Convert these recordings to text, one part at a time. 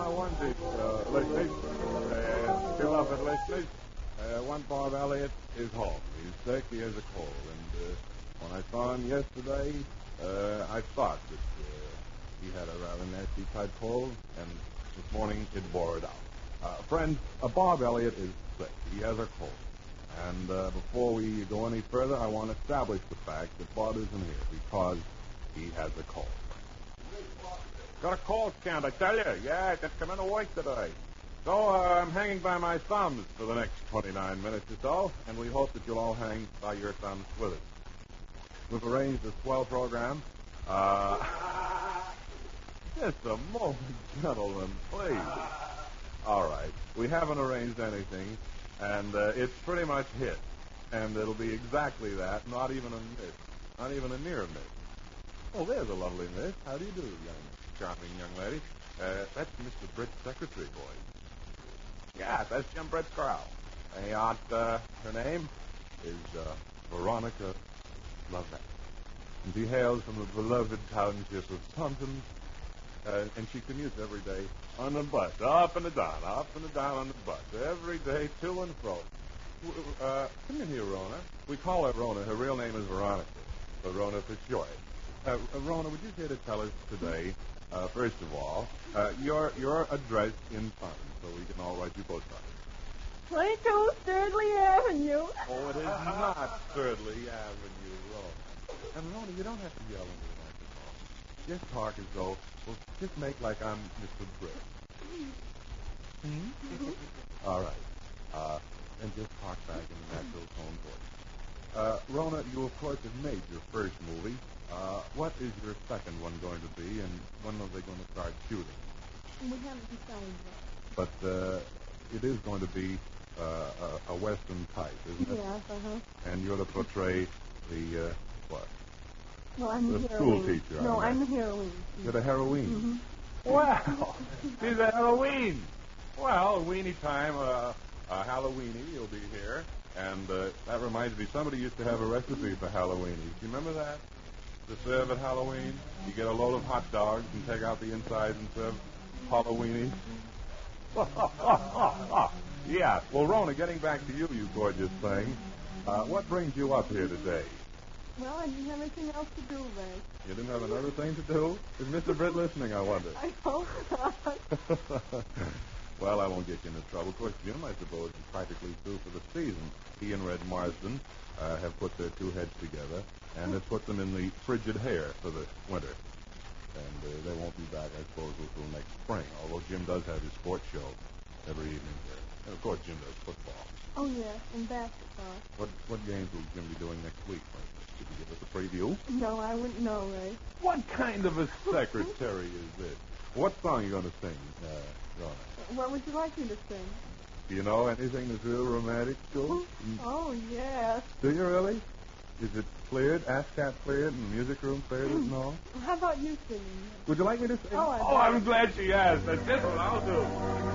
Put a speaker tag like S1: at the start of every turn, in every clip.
S1: my onesie, listeners. Still up at listeners. One Bob Elliott is home. He's sick. He has a cold. And when I saw him yesterday, I thought that he had a rather nasty type cold, and this morning it bore it out. Friends, Bob Elliott is sick. He has a cold. And before we go any further, I want to establish the fact that Bob isn't here because he has a cold. Got a cold, Count, I tell you. Yeah, just come into work today. So I'm hanging by my thumbs for the next 29 minutes or so, and we hope that you'll all hang by your thumbs with us. We've arranged a swell program. Just a moment, gentlemen, please. All right. We haven't arranged anything, and it's pretty much hit. And it'll be exactly that, not even a miss. Not even a near miss. Oh, there's a lovely miss. How do you do, charming young lady? That's Mr. Britt's secretary, boy. Yeah, that's Jim Britt's girl. Hey, Aunt, her name is Veronica Lovett. And she hails from the beloved township of Taunton. And she commutes every day on the bus, up and down on the bus, every day, to and fro. Come in here, Rona. We call her Rona. Her real name is Veronica, but Rona for short. Rona, would you care to tell us today, first of all, your address in Taunton, so we can all write you postcards?
S2: 22 Thirdly Avenue.
S1: Oh, it is not Thirdly Avenue, Rona. And Rona, you don't have to yell into the microphone. Just talk as though, well, just make like I'm Mr. Britt. All right. And just talk back in a natural tone voice. Rona, you of course have made your first movie. What is your second one going to be, and when are they going to start shooting?
S2: We haven't decided yet.
S1: But it is going to be a Western type, isn't it?
S2: Yes, uh-huh.
S1: And you're to portray the, what?
S2: Well, I'm
S1: the
S2: the
S1: school
S2: heroine.
S1: teacher.
S2: No, I'm the heroine.
S1: You're the heroine.
S2: Mm-hmm.
S1: Wow, she's a Halloween. Well, weenie time, Halloweeny, you'll be here. And that reminds me, somebody used to have a recipe for Halloweeny. Do you remember that? To serve at Halloween, you get a load of hot dogs and take out the insides and serve Halloweeny. Yeah. Well, Rona, getting back to you, you gorgeous thing. What brings you up here today?
S2: Well, I didn't have anything else to do, Ray.
S1: You didn't have another thing to do? Is Mr. Britt listening, I wonder?
S2: I hope not.
S1: Well, I won't get you into trouble. Of course, Jim, I suppose, is practically through for the season. He and Red Marsden have put their two heads together and have put them in the frigid hair for the winter. And they won't be back, I suppose, until next spring, although Jim does have his sports show every evening here. And, of course, Jim does football.
S2: Oh, yes, and basketball.
S1: What games will Jim be doing next week? Could you give us a preview?
S2: No, I wouldn't know, Ray.
S1: What kind of a secretary is this? What song are you going to sing, Rona?
S2: What would you like me to sing?
S1: Do you know anything that's real romantic, Joe?
S2: Oh, yes.
S1: Do you really? Is it cleared? ASCAP cleared and the music room cleared and all?
S2: How about you singing?
S1: Would you like me to sing?
S2: Oh,
S1: I'm glad she asked. That's just what I'll do.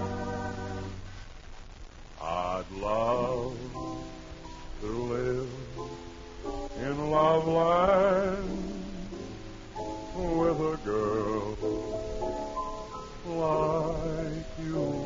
S1: I'd love to live in Loveland with a girl like you.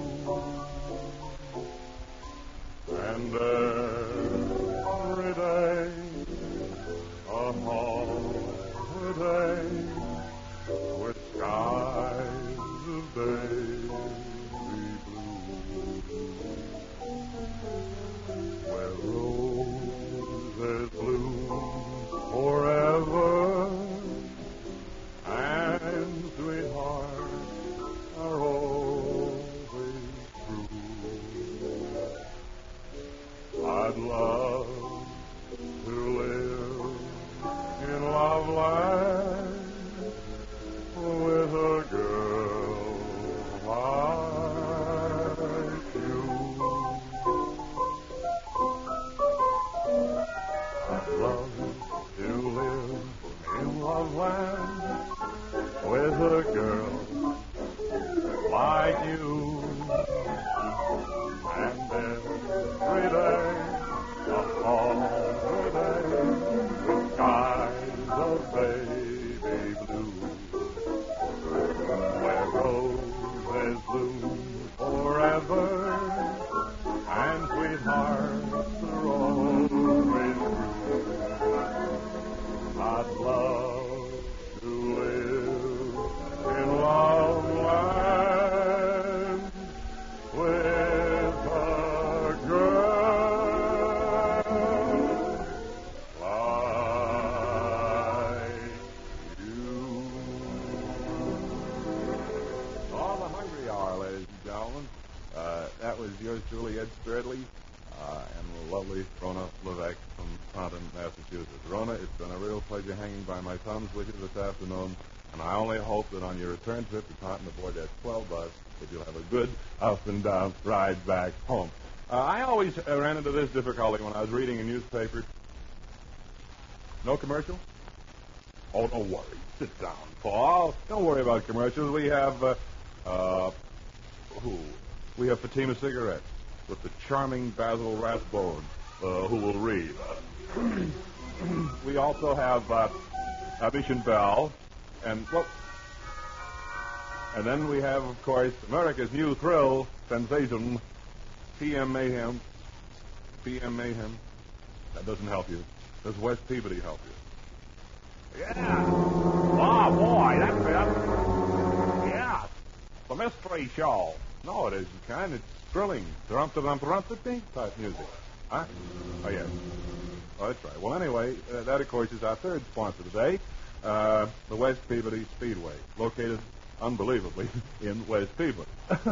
S1: And every day a holiday with skies of baby blue, where roses bloom forever and sweethearts are always true. I'd love to live in Loveland with a girl like you. I'd love to live in Loveland with a girl like you. And every day a holiday with skies of baby blue, where roses bloom forever, and sweethearts are always true. I'd love to live in love land with a girl like you. Oh, the hungry hour, ladies and gentlemen. That was yours truly, Ed Stradley, and the lovely Rona Levesque from Taunton, Massachusetts. Rona, it's been a real pleasure hanging by my thumbs with you this afternoon, and I only hope that on your return trip to Taunton aboard that 12 bus, that you'll have a good up and down ride back home. I always ran into this difficulty when I was reading a newspaper. No commercial? Oh, don't worry. Sit down, Paul. Don't worry about commercials. We have, We have Fatima Cigarettes with the charming Basil Rathbone, who will read. We also have Mission Bell, and then we have, of course, America's new thrill sensation, PM Mayhem. PM Mayhem. That doesn't help you. Does West Peabody help you? Yeah. Oh, boy, that's it. Yeah. The mystery show. No, it isn't, kind. It's thrilling. Drum-to-dum-drum-to-ding type music. Huh? Oh, yes. Oh, that's right. Well, anyway, that, of course, is our third sponsor today, the West Peabody Speedway, located, unbelievably, in West Peabody.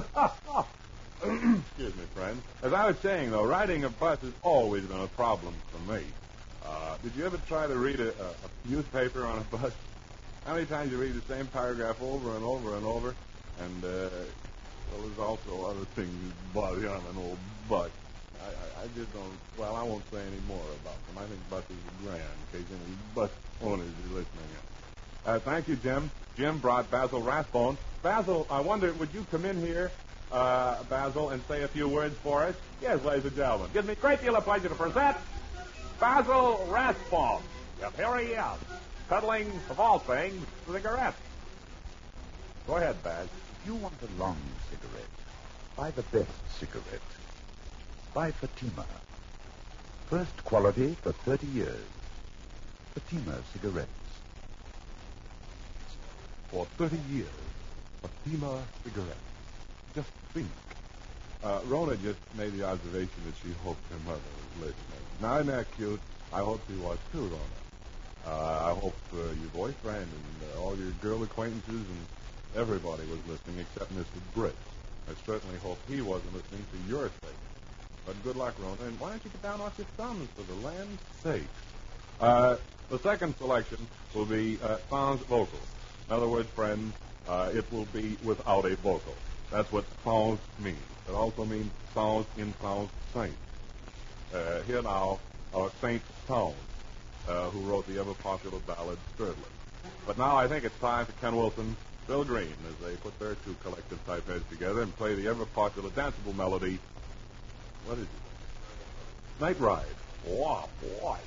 S1: Excuse me, friends. As I was saying, though, riding a bus has always been a problem for me. Did you ever try to read a newspaper on a bus? How many times you read the same paragraph over and over and over? And, well, there's also other things that bother you on an old bus. I just don't, well, I won't say any more about them. I think buses are grand, in case any bus owners are listening in. Thank you, Jim. Jim brought Basil Rathbone. Basil, I wonder, would you come in here, Basil, and say a few words for us? Yes, ladies and gentlemen. Gives me a great deal of pleasure to present Basil Rathbone. Yep, here he is, peddling, of all things, cigarettes. Go ahead, Baz.
S3: If you want a long cigarette, buy the best cigarette. Buy Fatima. First quality for 30 years. Fatima cigarettes.
S1: For 30 years, Fatima cigarettes. Just think. Rona just made the observation that she hoped her mother was listening. Now, isn't that cute? I hope she was too, Rona. I hope your boyfriend and all your girl acquaintances and everybody was listening except Mr. Britt. I certainly hope he wasn't listening for your sake. But good luck, Rona, and why don't you get down off your thumbs for the land's sake? The second selection will be sounds vocal. In other words, friends, it will be without a vocal. That's what sounds means. It also means sounds in sounds saint. Here now are Saint Sound, who wrote the ever-popular ballad Stradley. But now I think it's time for Ken Wilson, Bill Green, as they put their two collective type heads together and play the ever-popular danceable melody. What is it? Night Ride. Oh, boy.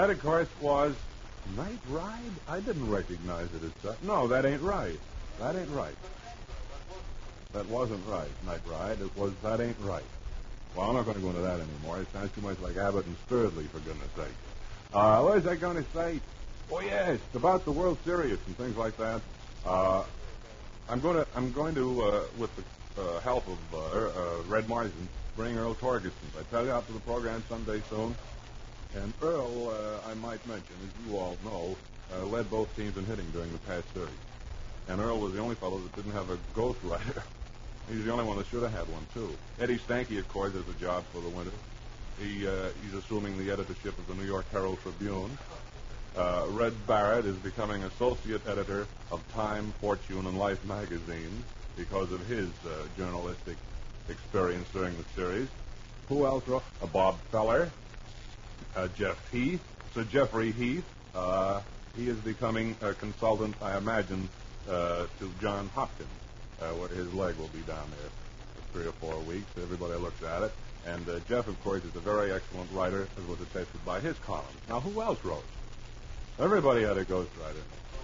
S1: That, of course, was Night Ride. I didn't recognize it as such. No, that ain't right. That ain't right. That wasn't right, Night Ride. It was That Ain't Right. Well, I'm not going to go into that anymore. It sounds too much like Abbott and Sturdley, for goodness sake. What was I going to say? Oh, yes, about the World Series and things like that. I'm going to, with the help of Red Marsden, bring Earl Torgerson. I tell you, out to the program someday soon. And Earl, I might mention, as you all know, led both teams in hitting during the past series. And Earl was the only fellow that didn't have a ghostwriter. He's the only one that should have had one, too. Eddie Stanky, of course, has a job for the winter. He's assuming the editorship of the New York Herald Tribune. Red Barrett is becoming associate editor of Time, Fortune, and Life magazines because of his journalistic experience during the series. Who else? Bob Feller, Jeff Heath, Sir Jeffrey Heath. He is becoming a consultant, I imagine, to John Hopkins, where his leg will be down there for 3 or 4 weeks. Everybody looks at it. And Jeff, of course, is a very excellent writer, as was attested by his columns. Now, who else wrote? Everybody had a ghostwriter.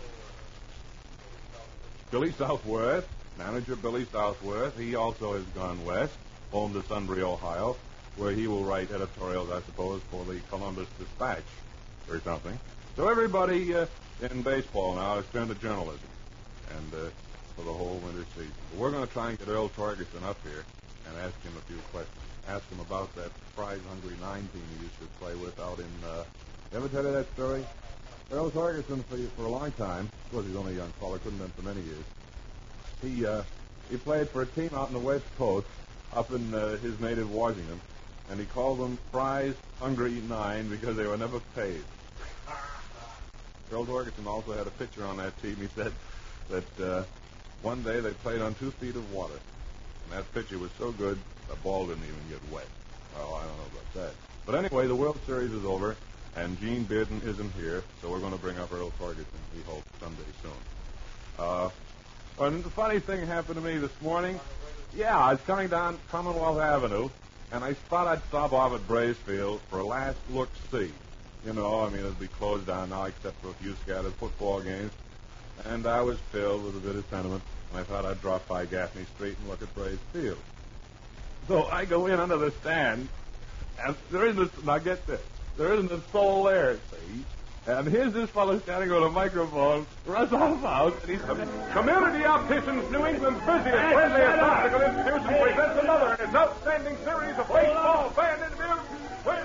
S1: Billy Southworth, manager Billy Southworth. He also has gone west, home to Sunbury, Ohio, where he will write editorials, I suppose, for the Columbus Dispatch or something. So everybody in baseball now has turned to journalism, and for the whole winter season. But we're going to try and get Earl Torgerson up here and ask him a few questions. Ask him about that prize-hungry 9 team he used to play with out in... You ever tell you that story? Earl Torgerson, for a long time, of course he's only a young fellow, couldn't have been for many years, he played for a team out in the West Coast, up in his native Washington, and he called them Prize-Hungry 9 because they were never paid. Earl Torgerson also had a pitcher on that team. He said that one day they played on 2 feet of water, and that pitcher was so good, the ball didn't even get wet. Oh, I don't know about that. But anyway, the World Series is over, and Gene Bearden isn't here, so we're going to bring up Earl Torgerson, we hope, someday soon. And the funny thing happened to me this morning. Yeah, I was coming down Commonwealth Avenue, and I thought I'd stop off at Bracefield for a last look-see. You know, I mean, it'll be closed down now except for a few scattered football games. And I was filled with a bit of sentiment, and I thought I'd drop by Gaffney Street and look at Bracefield. So I go in under the stand, and there isn't, now get this, there isn't a soul there, see? And here's this fellow standing with a microphone, Russ House, and he's Community Opticians, New England's busiest, friendliest optical institution, presents another in its outstanding series of baseball fan interviews with...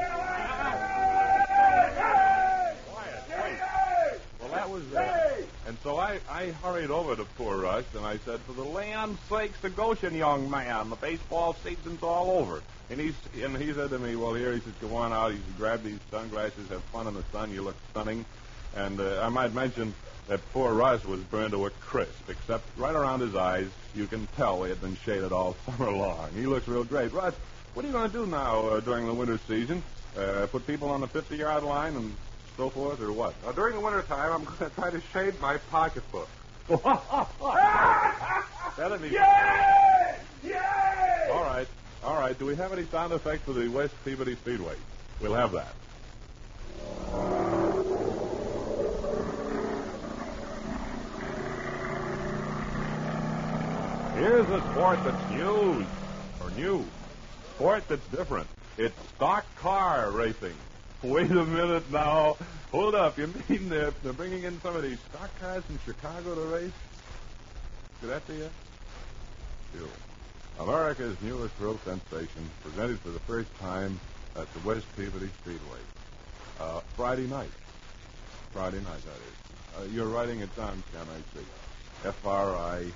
S1: Well, that was it. And so I hurried over to poor Russ, and I said, for the land's sakes, to Goshen, young man, the baseball season's all over. And he said to me, well, here, he says, go on out. He said, grab these sunglasses, have fun in the sun. You look stunning. And I might mention that poor Russ was burned to a crisp, except right around his eyes, you can tell they had been shaded all summer long. He looks real great. Russ, what are you going to do now during the winter season? Put people on the 50-yard line and so forth, or what?
S4: During the winter time, I'm going to try to shade my pocketbook.
S1: That'd be...
S4: Yay! Yay!
S1: All right. Do we have any sound effects for the West Peabody Speedway? We'll have that. Here's a sport that's new. Sport that's different. It's stock car racing. Wait a minute now. Hold up. You mean they're bringing in some of these stock cars from Chicago to race? Did that to you? Sure. America's newest thrill sensation, presented for the first time at the West Peabody Speedway. Friday night. Friday night, that is. You're writing it down, can I see? Friday.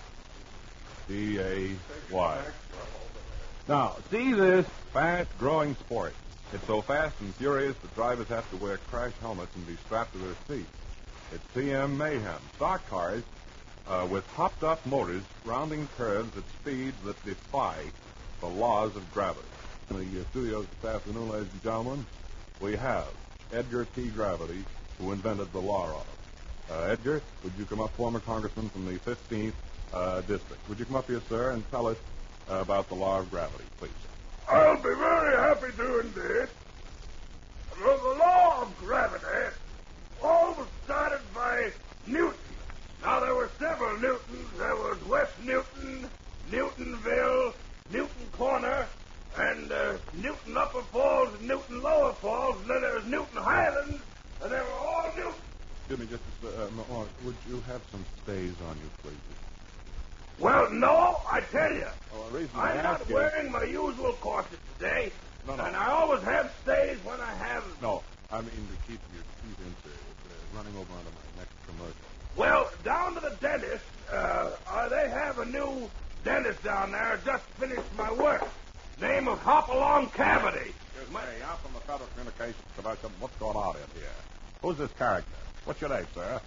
S1: Now, see this fast-growing sport. It's so fast and furious that drivers have to wear crash helmets and be strapped to their seats. It's TM Mayhem. Stock cars with hopped-up motors rounding curves at speeds that defy the laws of gravity. In the studios this afternoon, ladies and gentlemen, we have Edgar T. Gravity, who invented the law of it. Edgar, would you come up, former congressman from the 15th district? Would you come up here, sir, and tell us about the law of gravity, please?
S4: I'll be very happy to indeed. The law of gravity Newton Upper Falls and Newton Lower Falls, and then there was Newton Highlands, and they were all Newton.
S1: Excuse me, just a moment. Would you have some stays on you, please?
S4: Well, no, I tell you.
S1: Oh, the reason
S4: I'm
S1: I
S4: not
S1: ask you...
S4: wearing my usual corset today,
S1: No.
S4: and I always have stays when I have...
S1: No, I mean to keep your teeth into running over onto my next commercial.
S4: Well, down to the dentist. They have a new dentist down there. Just finished my work. Name of Hopalong Cavity.
S1: Excuse me, I'm from the Federal Communications Commission. What's going on in here? Who's this character? What's your name, sir?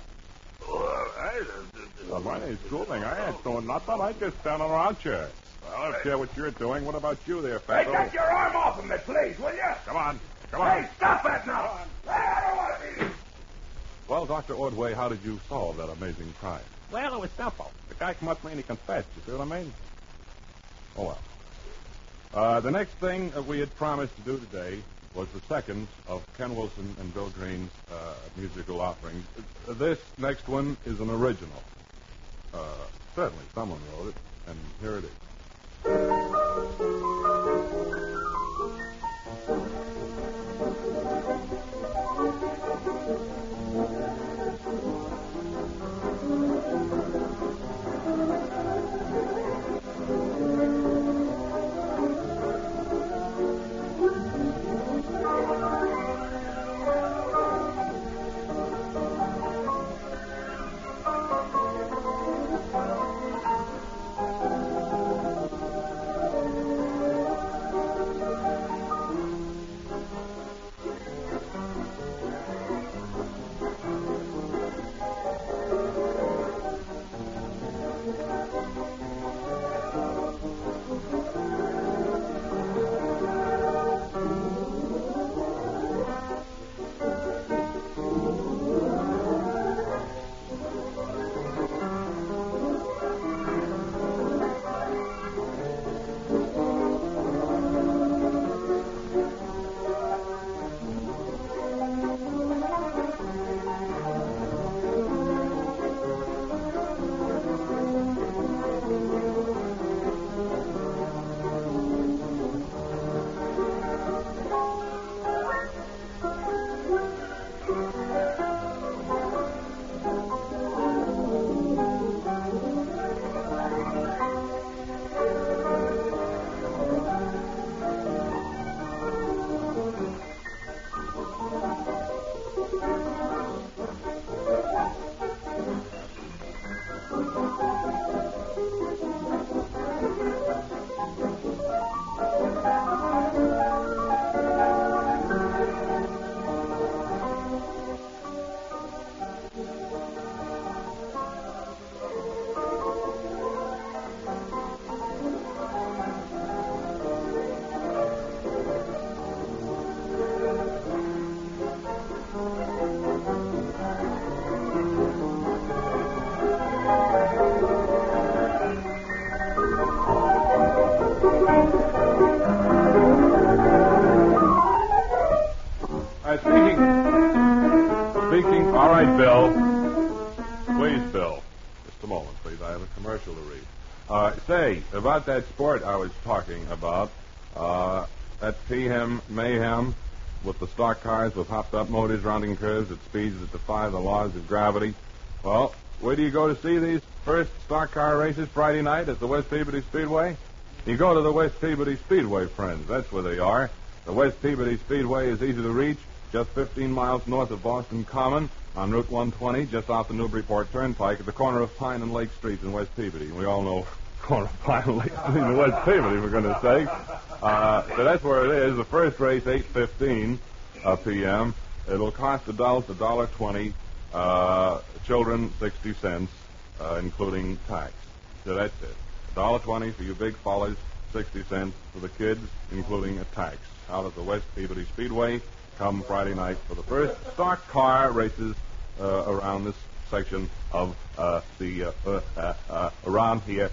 S1: My name's Goulding. I ain't doing nothing. I just standing around here. Well, I don't care what you're doing. What about you there,
S4: Hey,
S1: Federal?
S4: get your arm off of me, please, will you?
S1: Come on. Come on.
S4: Hey, stop that now. Hey, I don't want to be...
S1: Well, Dr. Ordway, how did you solve that amazing crime?
S5: Well, it was simple.
S1: The guy came up to me and he confessed. You see what I mean? Oh, well. The next thing that we had promised to do today was the second of Ken Wilson and Bill Green's musical offerings. This next one is an original. Certainly, someone wrote it, and here it is. Speaking. All right, Bill. Please, Bill. Just a moment, please. I have a commercial to read. Say, about that sport I was talking about, that mayhem with the stock cars with hopped-up motors rounding curves at speeds that defy the laws of gravity. Well, where do you go to see these first stock car races Friday night at the West Peabody Speedway? You go to the West Peabody Speedway, friends. That's where they are. The West Peabody Speedway is easy to reach, just 15 miles north of Boston Common on Route 120, just off the Newburyport Turnpike at the corner of Pine and Lake Streets in West Peabody. We all know corner of Pine and Lake Street in West Peabody, for goodness sake. So that's where it is. The first race, 8:15 p.m. It'll cost adults $1.20, children 60 cents, including tax. So that's it. $1.20 for you big fellas, 60 cents for the kids, including a tax. Out at the West Peabody Speedway, come Friday night for the first stock car races around this section of around here.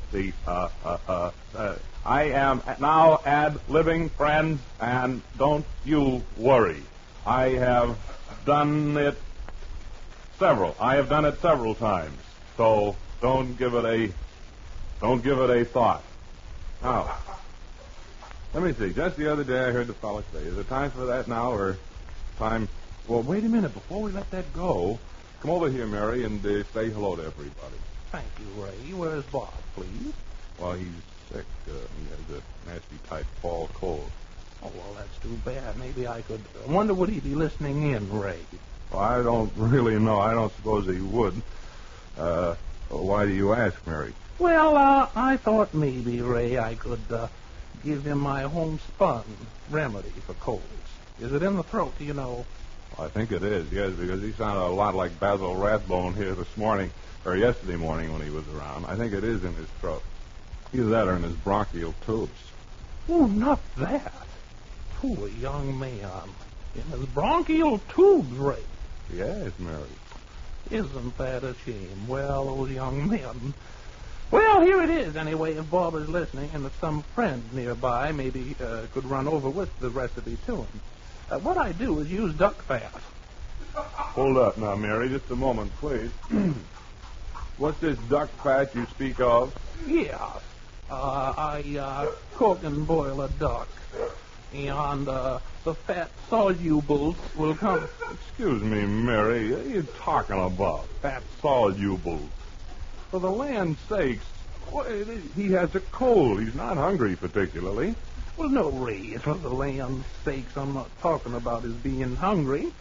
S1: I am now ad-libbing, friends, and don't you worry. I have done it several times. So don't give it a thought. Now, Let me see. Just the other day I heard the fellow say, is it time for that now or time... Well, wait a minute. Before we let that go, come over here, Mary, and say hello to everybody.
S5: Thank you, Ray. Where's Bob, please?
S1: Well, he's sick. He has a nasty type fall cold.
S5: Oh, well, that's too bad. Maybe I could... I wonder would he be listening in, Ray?
S1: Well, I don't really know. I don't suppose he would. Why do you ask, Mary?
S5: Well, I thought maybe, Ray, I could give him my homespun remedy for colds. Is it in the throat, do you know?
S1: I think it is, yes, because he sounded a lot like Basil Rathbone here this morning, or yesterday morning when he was around. I think it is in his throat. Either that or in his bronchial tubes.
S5: Oh, not that. Poor young man. In his bronchial tubes, Ray.
S1: Yes, Mary.
S5: Isn't that a shame? Well, those young men. Well, here it is, anyway, if Bob is listening, and if some friend nearby maybe could run over with the recipe to him. What I do is use duck fat.
S1: Hold up now, Mary, just a moment, please. What's this duck fat you speak of?
S5: Yeah. I cook and boil a duck, and the fat solubles will come...
S1: Excuse me, Mary, what are you talking about? Fat solubles. For the land's sakes, he has a cold. He's not hungry particularly.
S5: Well, no, Ray, for the land's sakes, I'm not talking about his being hungry.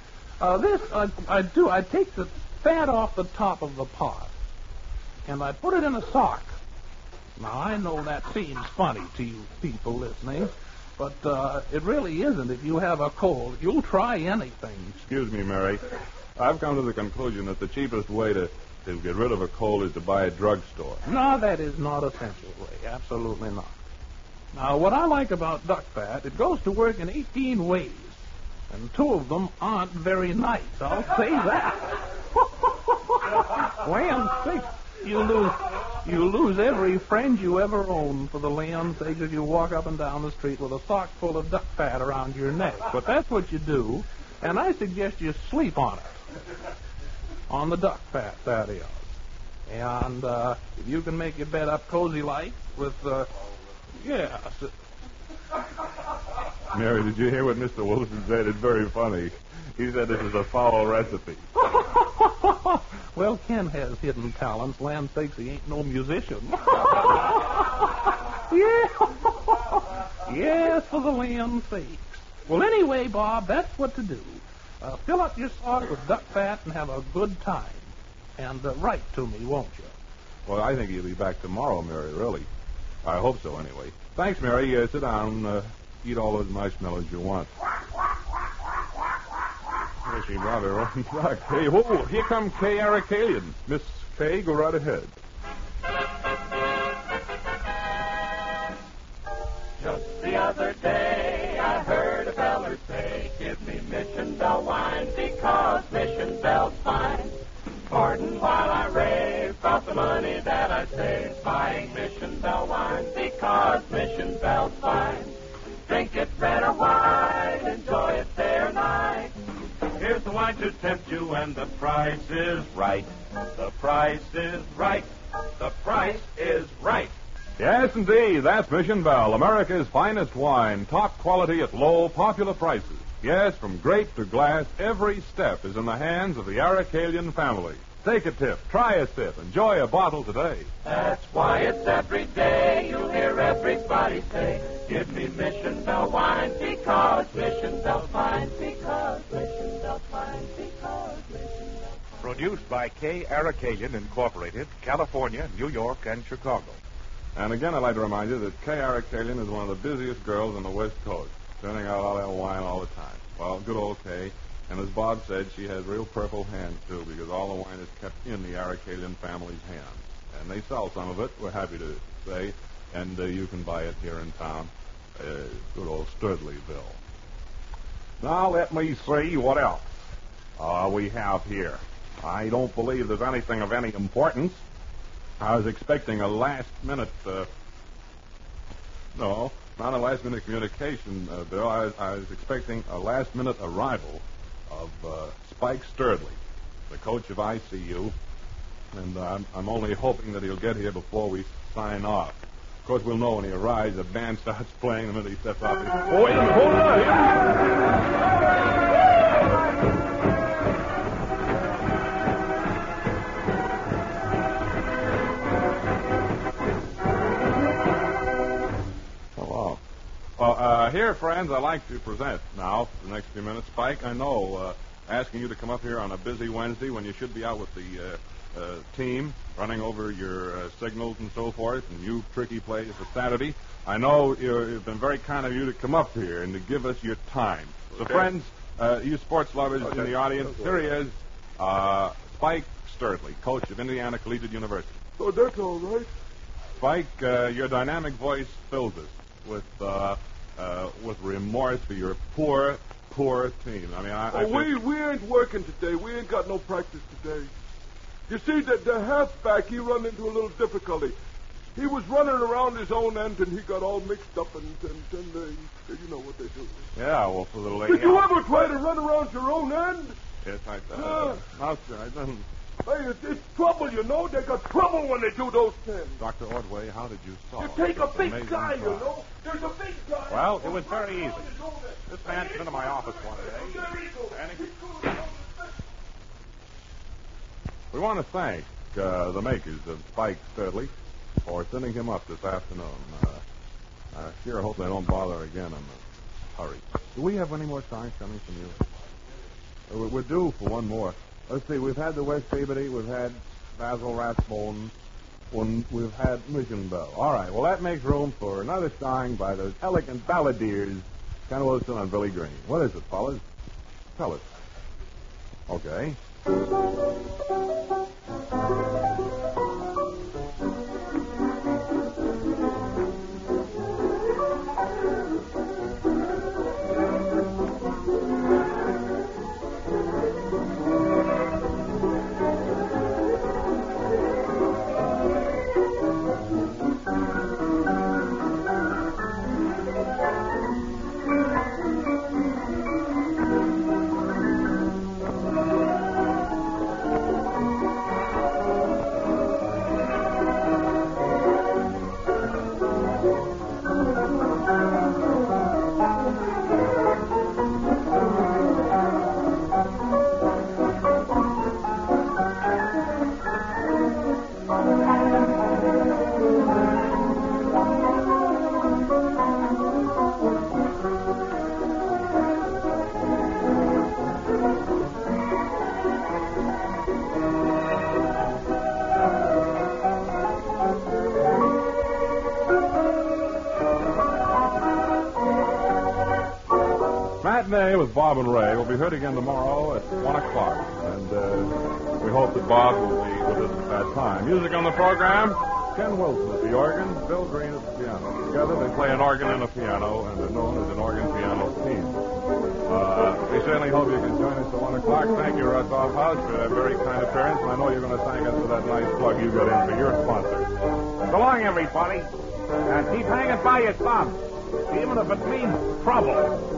S5: I take the fat off the top of the pot, and I put it in a sock. Now, I know that seems funny to you people listening, but it really isn't. If you have a cold, you'll try anything.
S1: Excuse me, Mary. I've come to the conclusion that the cheapest way to get rid of a cold is to buy a drugstore.
S5: No, that is not essential, Ray. Absolutely not. Now, what I like about duck fat, it goes to work in 18 ways, and 2 of them aren't very nice. I'll say that. Land's sakes, you lose every friend you ever owned for the land's sake as you walk up and down the street with a sock full of duck fat around your neck. But that's what you do, and I suggest you sleep on it. On the duck fat, that is. And if you can make your bed up cozy-like with, yes.
S1: Mary, did you hear what Mr. Wilson said? It's very funny. He said this is a foul recipe.
S5: Well, Ken has hidden talents. Land sakes, he ain't no musician. Yeah. Yes, for the land's sakes. Well, anyway, Bob, that's what to do. Fill up your sock with duck fat and have a good time. And write to me, won't you?
S1: Well, I think he'll be back tomorrow, Mary, really. I hope so, anyway. Thanks, Mary. Sit down. Eat all those marshmallows you want. Yes, she brought her own duck. Hey, whoa, here comes Kay Aracelian. Miss Kay, go right ahead.
S6: Just the other day, I heard a feller say, give me Mission Bell wine because Mission Bell's fine. Pardon while I rave about the money that I save buying Mission Bell wine because Mission Bell's fine. Drink it red or white, enjoy it day or night. Here's the wine to tempt you, and the price is right. The price is right. The price is right.
S1: Yes, indeed. That's Mission Bell, America's finest wine. Top quality at low, popular prices. Yes, from grape to glass, every step is in the hands of the Aracelian family. Take a tip, try a sip, enjoy a bottle today.
S6: That's why it's every day you'll hear everybody say, give me Mission Bell wine because Mission Bell's fine, because Mission Bell's fine, because Mission Bell's fine.
S3: Produced by K. Aracelian Incorporated, California, New York, and Chicago.
S1: And again, I'd like to remind you that Kay Aracelian is one of the busiest girls on the West Coast, turning out all that wine all the time. Well, good old Kay. And as Bob said, she has real purple hands, too, because all the wine is kept in the Aracelian family's hands. And they sell some of it, we're happy to say, and you can buy it here in town. Good old Sturtleyville. Now, let me see what else we have here. I don't believe there's anything of any importance. I was expecting a last-minute, no, not a last-minute communication, Bill. I was expecting a last-minute arrival of Spike Sturdley, the coach of ICU, and I'm only hoping that he'll get here before we sign off. course, we'll know when he arrives. The band starts playing the minute he steps off. Oh, wait a minute. Hold on. Here, friends, I'd like to present now for the next few minutes. Spike, I know asking you to come up here on a busy Wednesday when you should be out with the team running over your signals and so forth, and you tricky plays for Saturday. I know you've been very kind of you to come up here and to give us your time. So, friends, you sports lovers in the audience, here he is, Spike Sturdley, coach of Indiana Collegiate University.
S7: Oh, that's all right.
S1: Spike, your dynamic voice fills us with remorse for your poor team. I mean,
S7: we ain't working today. We ain't got no practice today. You see, the halfback, he run into a little difficulty. He was running around his own end, and he got all mixed up, and you know what they do.
S1: Yeah, well, for the lady.
S7: Did you ever try to run around your own end?
S1: Yes, I did.
S7: No,
S1: sir, I didn't.
S7: Hey, it's trouble, you know. They got trouble when they do those things.
S1: Dr. Ordway, how did you solve
S7: You take a big
S1: amazing
S7: guy, you
S1: problem?
S7: know. There's a big guy.
S1: Well, it was very easy. This man came into my office one day. We want to thank the makers of Spike Sturdley for sending him up this afternoon. I sure hope they don't bother again in a hurry. Do we have any more songs coming from you? We're due for one more. Let's see, we've had the West Peabody, we've had Basil Rathbone, we've had Mission Bell. All right, well, that makes room for another song by those elegant balladeers, Ken Wilson and Billy Green. What is it, fellas? Tell us. Okay. Matinee with Bob and Ray will be heard again tomorrow at 1 o'clock. And we hope that Bob will be with us at that time. Music on the program, Ken Wilson at the organ, Bill Green at the piano. Together they play an organ and a piano, and they're known as an organ-piano team. We certainly hope you can join us at 1 o'clock. Thank you, Russ Hoffhouse, for that very kind appearance. And I know you're going to thank us for that nice plug you got in for your sponsor.
S5: So long, everybody. And keep hanging by your thumb, even if it means trouble.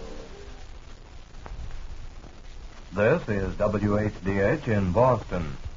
S8: This is WHDH in Boston.